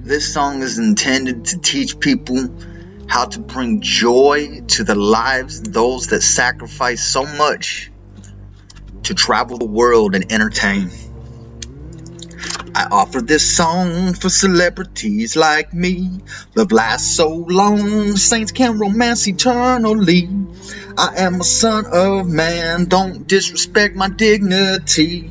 This song is intended to teach people how to bring joy to the lives of those that sacrifice so much to travel the world and entertain. I offer this song for celebrities like me. Love lasts so long, saints can romance eternally. I am a son of man, don't disrespect my dignity.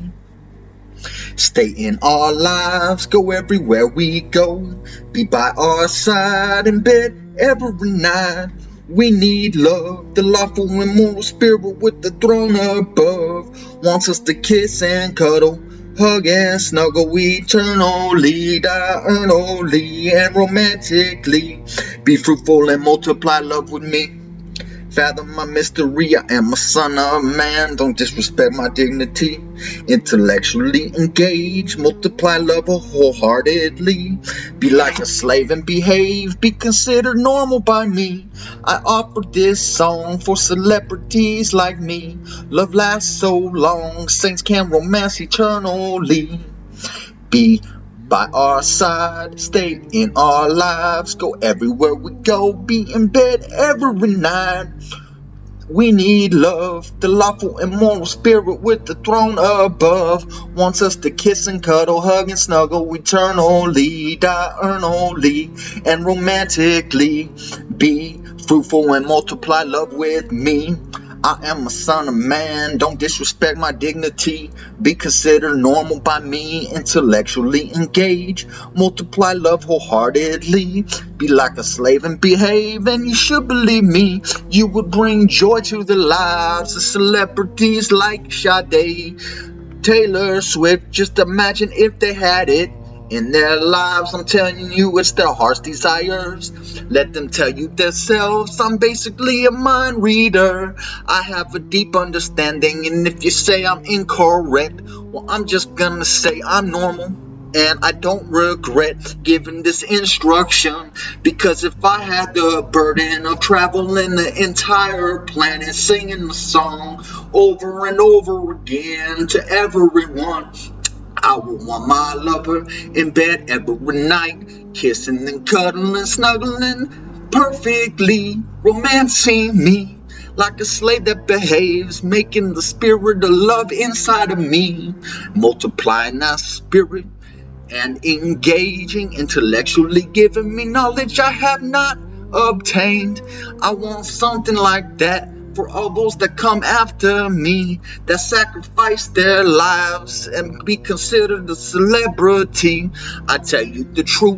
Stay in our lives, go everywhere we go. Be by our side in bed every night. We need love, the lawful and moral spirit with the throne above. Wants us to kiss and cuddle, hug and snuggle eternally, diurnally and romantically. Be fruitful and multiply love with me. Fathom my mystery, I am a son of man, don't disrespect my dignity. Intellectually engage, multiply love wholeheartedly. Be like a slave and behave, be considered normal by me. I offer this song for celebrities like me. Love lasts so long, saints can romance eternally. Be by our side, stay in our lives, go everywhere we go, be in bed every night. We need love, the lawful and moral spirit with the throne above. Wants us to kiss and cuddle, hug and snuggle eternally, diurnally and romantically. Be fruitful and multiply love with me. I am a son of man, don't disrespect my dignity. Be considered normal by me, intellectually engage. Multiply love wholeheartedly. Be like a slave and behave, and you should believe me. You would bring joy to the lives of celebrities like Sade, Taylor Swift. Just imagine if they had it in their lives. I'm telling you, it's their heart's desires. Let them tell you themselves. I'm basically a mind reader. I have a deep understanding, and if you say I'm incorrect, well, I'm just gonna say I'm normal. And I don't regret giving this instruction, because if I had the burden of traveling the entire planet, singing the song over and over again to everyone, I would want my lover in bed every night, kissing and cuddling, snuggling perfectly, romancing me like a slave that behaves, making the spirit of love inside of me, multiplying that spirit and engaging, intellectually giving me knowledge I have not obtained. I want something like that for all those that come after me, that sacrifice their lives and be considered a celebrity. I tell you the truth,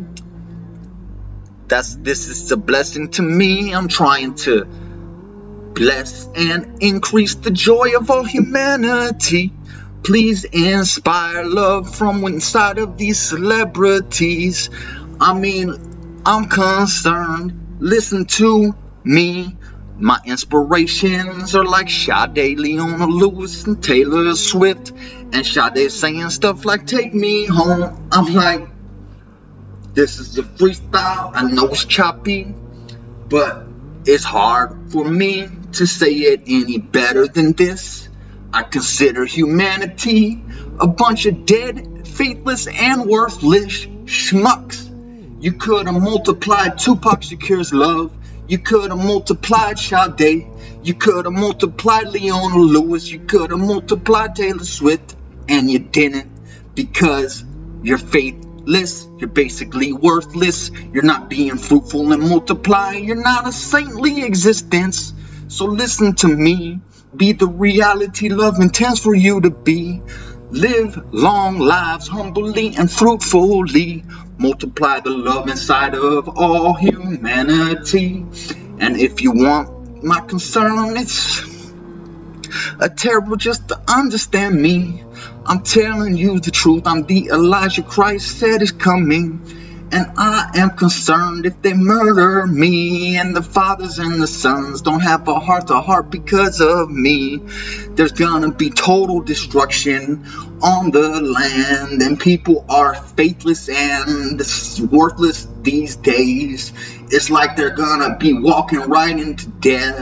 this is a blessing to me. I'm trying to bless and increase the joy of all humanity. Please inspire love from inside of these celebrities. I'm concerned. Listen to me. My inspirations are like Sade, Leona Lewis, and Taylor Swift. And Sade saying stuff like, take me home. I'm like, this is a freestyle. I know it's choppy, but it's hard for me to say it any better than this. I consider humanity a bunch of dead, faithless, and worthless schmucks. You could have multiplied Tupac Shakur's love. You could have multiplied Sade. You could have multiplied Leona Lewis. You could have multiplied Taylor Swift. And you didn't, because you're faithless. You're basically worthless. You're not being fruitful and multiplying. You're not a saintly existence. So listen to me. Be the reality love intends for you to be. Live long lives humbly and fruitfully. Multiply the love inside of all humanity. And if you want my concern, it's a terrible just to understand me. I'm telling you the truth. I'm the Elijah Christ said is coming. And I am concerned if they murder me, and the fathers and the sons don't have a heart-to-heart because of me. There's gonna be total destruction on the land, and people are faithless and worthless these days. It's like they're gonna be walking right into death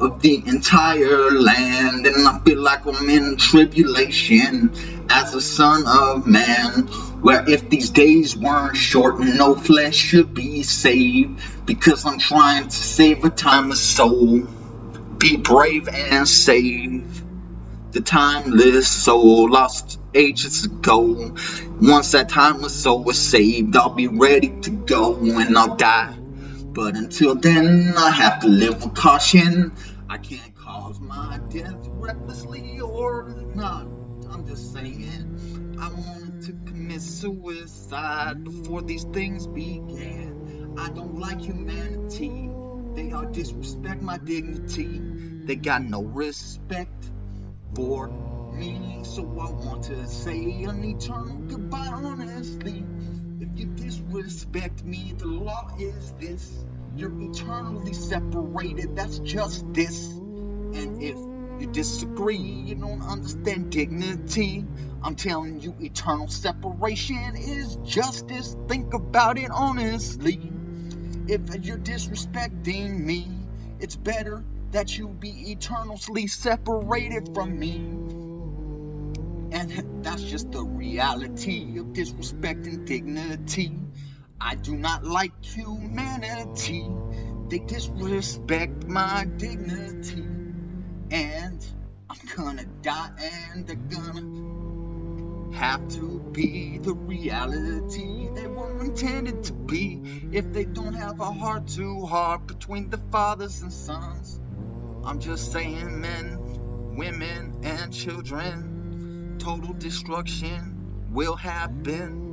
of the entire land, and I feel like I'm in tribulation as a son of man, where if these days weren't short, no flesh should be saved, because I'm trying to save a timeless soul. Be brave and save the timeless soul lost ages ago. Once that timeless soul is saved, I'll be ready to go and I'll die. But until then, I have to live with caution. I can't cause my death recklessly or not. I'm just saying, I wanted to commit suicide before these things began. I don't like humanity. They all disrespect my dignity. They got no respect for me. So I want to say an eternal goodbye, honestly. If you disrespect me, the law is this: you're eternally separated, that's justice. And if you disagree, you don't understand dignity, I'm telling you, eternal separation is justice. Think about it honestly. If you're disrespecting me, it's better that you be eternally separated from me. And that's just the reality of disrespecting dignity. I do not like humanity. They disrespect my dignity. And I'm gonna die, and they're gonna have to be the reality they were intended to be. If they don't have a heart to heart between the fathers and sons, I'm just saying, men, women, and children, total destruction will happen.